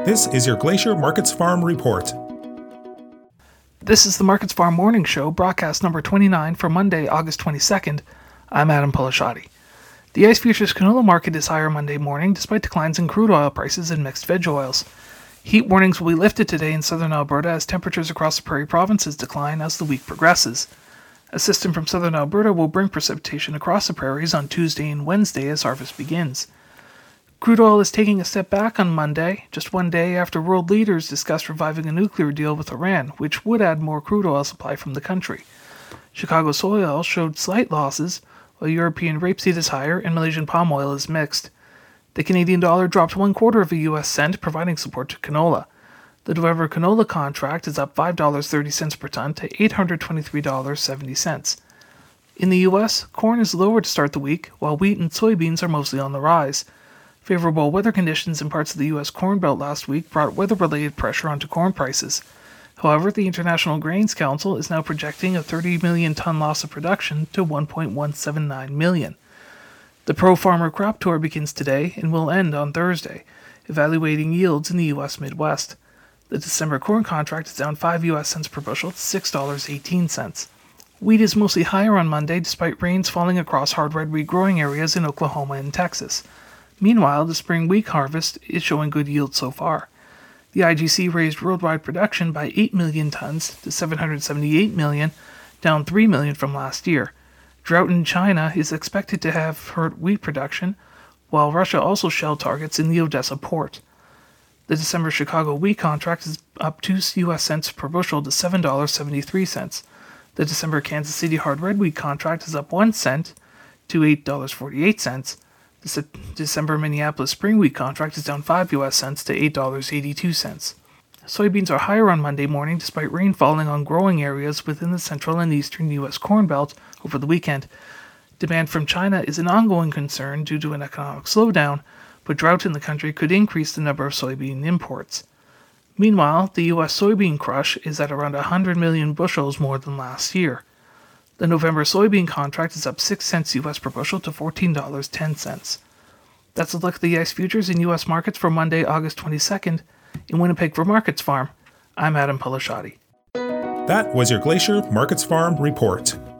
This is your Glacier Markets Farm Report. This is the Markets Farm Morning Show, broadcast number 29 for Monday, August 22nd. I'm Adam Polishotti. The ICE Futures canola market is higher Monday morning, despite declines in crude oil prices and mixed veg oils. Heat warnings will be lifted today in southern Alberta as temperatures across the prairie provinces decline as the week progresses. A system from southern Alberta will bring precipitation across the prairies on Tuesday and Wednesday as harvest begins. Crude oil is taking a step back on Monday, just one day after world leaders discussed reviving a nuclear deal with Iran, which would add more crude oil supply from the country. Chicago soy oil showed slight losses, while European rapeseed is higher and Malaysian palm oil is mixed. The Canadian dollar dropped 1/4 of a U.S. cent, providing support to canola. The November canola contract is up $5.30 per ton to $823.70. In the U.S., corn is lower to start the week, while wheat and soybeans are mostly on the rise. Favorable weather conditions in parts of the U.S. Corn Belt last week brought weather-related pressure onto corn prices. However, the International Grains Council is now projecting a 30 million ton loss of production to 1.179 million. The Pro-Farmer Crop Tour begins today and will end on Thursday, evaluating yields in the U.S. Midwest. The December corn contract is down 5 U.S. cents per bushel to $6.18. Wheat is mostly higher on Monday despite rains falling across hard red wheat growing areas in Oklahoma and Texas. Meanwhile, the spring wheat harvest is showing good yield so far. The IGC raised worldwide production by 8 million tons to 778 million, down 3 million from last year. Drought in China is expected to have hurt wheat production, while Russia also shelled targets in the Odessa port. The December Chicago wheat contract is up 2 U.S. cents per bushel to $7.73. The December Kansas City hard red wheat contract is up 1 cent to $8.48. The December Minneapolis spring wheat contract is down 5 U.S. cents to $8.82. Soybeans are higher on Monday morning despite rain falling on growing areas within the central and eastern U.S. Corn Belt over the weekend. Demand from China is an ongoing concern due to an economic slowdown, but drought in the country could increase the number of soybean imports. Meanwhile, the U.S. soybean crush is at around 100 million bushels more than last year. The November soybean contract is up 6 cents U.S. per bushel to $14.10. That's a look at the ICE futures in U.S. markets for Monday, August 22nd. In Winnipeg for Markets Farm, I'm Adam Polishotti. That was your Glacier Markets Farm Report.